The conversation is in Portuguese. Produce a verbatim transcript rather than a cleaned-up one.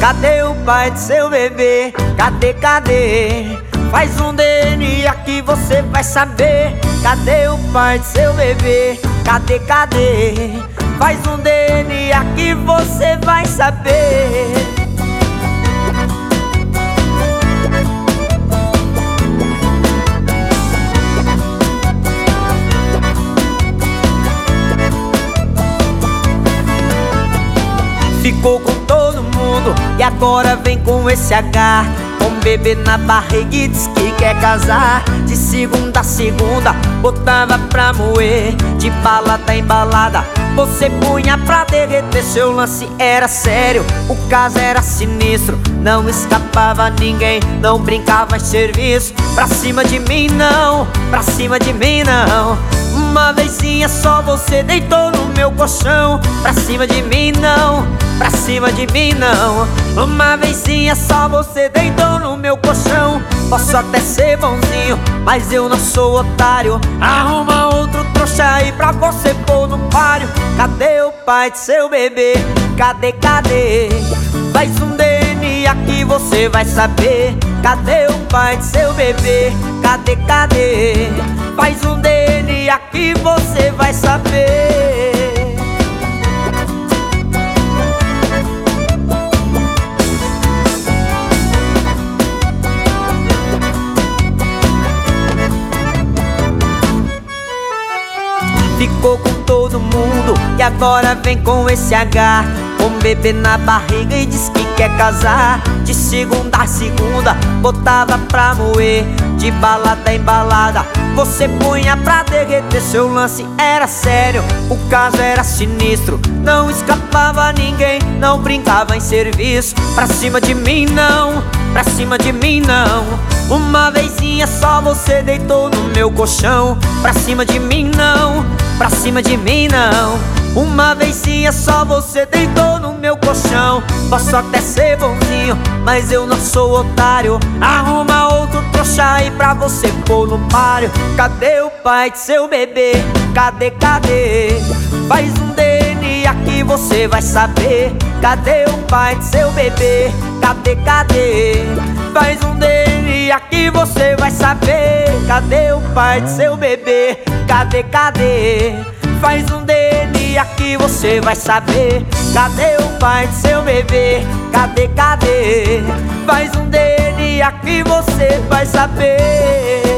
Cadê o pai de seu bebê? Cadê, cadê? Faz um D N A que você vai saber. Cadê o pai de seu bebê? Cadê, cadê? Faz um D N A que você vai saber. Ficou com todo mundo e agora vem com esse H. Com um bebê na barriga e diz que quer casar. De segunda a segunda botava pra moer, de balada em balada você punha pra derreter. Seu lance era sério, o caso era sinistro. Não escapava ninguém, não brincava em serviço. Pra cima de mim não, pra cima de mim não. Uma vezinha só você deitou no meu colchão. Pra cima de mim não, pra cima de mim não. Uma vezinha só você deitou no meu colchão. Posso até ser bonzinho, mas eu não sou otário. Arruma outro trouxa aí pra você pôr no páreo. Cadê o pai de seu bebê? Cadê, cadê? Faz um D N A que você vai saber. Cadê o pai de seu bebê? Cadê, cadê? Faz um D N A que você vai saber. Ficou com todo mundo e agora vem com esse H. Com um bebê na barriga e diz que quer casar. De segunda a segunda botava pra moer, de balada em balada você punha pra derreter. Seu lance era sério, o caso era sinistro. Não escapava ninguém, não brincava em serviço. Pra cima de mim não, pra cima de mim não. Uma vezinha só você deitou no meu colchão. Pra cima de mim não, pra cima de mim não. Uma vezinha só você deitou no meu colchão. Posso até ser bonzinho, mas eu não sou otário. Arruma outro trouxa aí pra você pôr no páreo. Cadê o pai de seu bebê? Cadê, cadê? Faz um D N A que você vai saber. Cadê o pai de seu bebê? Cadê, cadê? Faz um D N A que você vai saber. Cadê o pai de seu bebê? Cadê, cadê? Faz um D N A que você vai saber. Cadê o pai de seu bebê? Cadê, cadê? Faz um D N A que você vai saber.